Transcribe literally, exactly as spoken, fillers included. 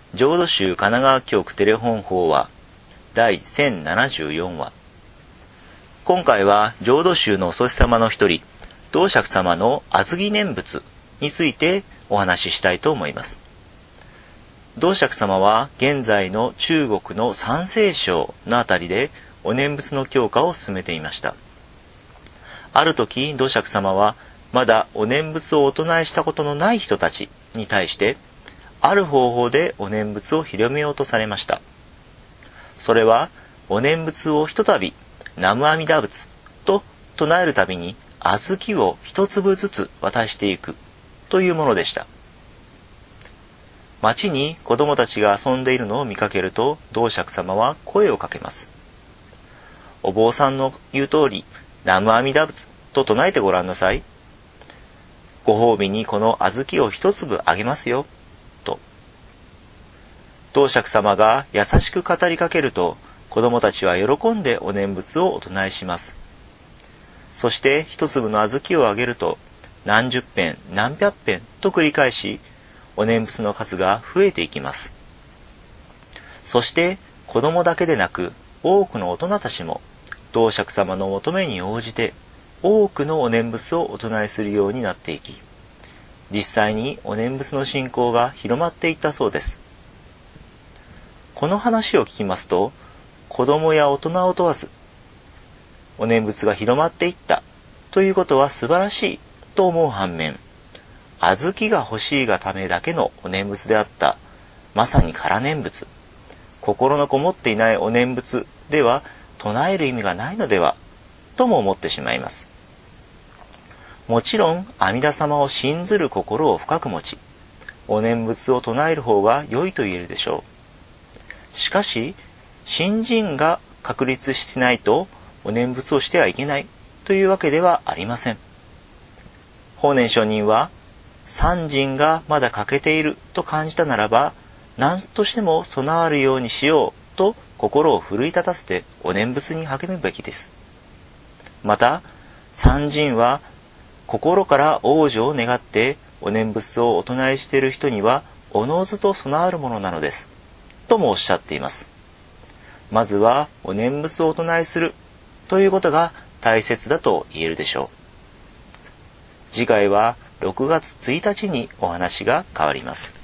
浄土宗神奈川局テレ本法話だいせんななじゅうよんわ。今回は浄土宗のお祖師様の一人、道釈様の小豆念仏についてお話ししたいと思います。道釈様は現在の中国の山西省のあたりでお念仏の強化を進めていました。ある時、道釈様はまだお念仏をお唱えしたことのない人たちに対して、ある方法でお念仏を広めようとされました。それは、お念仏をひとたび、南無阿弥陀仏と唱えるたびに、小豆を一粒ずつ渡していくというものでした。町に子供たちが遊んでいるのを見かけると、道釈様は声をかけます。お坊さんの言う通り、南無阿弥陀仏と唱えてごらんなさい。ご褒美にこの小豆を一粒あげますよ。と。道釈様が優しく語りかけると、子供たちは喜んでお念仏をお唱えします。そして一粒の小豆をあげると、何十遍何百遍と繰り返し、お念仏の数が増えていきます。そして子供だけでなく、多くの大人たちも、道釈様の求めに応じて、多くのお念仏をお唱えするようになっていき、実際にお念仏の信仰が広まっていったそうです。この話を聞きますと、子供や大人を問わず、お念仏が広まっていったということは素晴らしいと思う反面、小豆が欲しいがためだけのお念仏であった、まさに空念仏、心のこもっていないお念仏では唱える意味がないのではとも思ってしまいます。もちろん阿弥陀様を信ずる心を深く持ち、お念仏を唱える方が良いと言えるでしょう。しかし、信心が確立してないとお念仏をしてはいけないというわけではありません。法然上人は、三心がまだ欠けていると感じたならば、何としても備わるようにしようと心を奮い立たせてお念仏に励むべきです。また、三心は心から往生を願ってお念仏をお唱えしている人にはおのずと備わるものなのです。ともおっしゃっています。まずはお念仏をお唱えするということが大切だと言えるでしょう。次回はろくがつついたちにお話が変わります。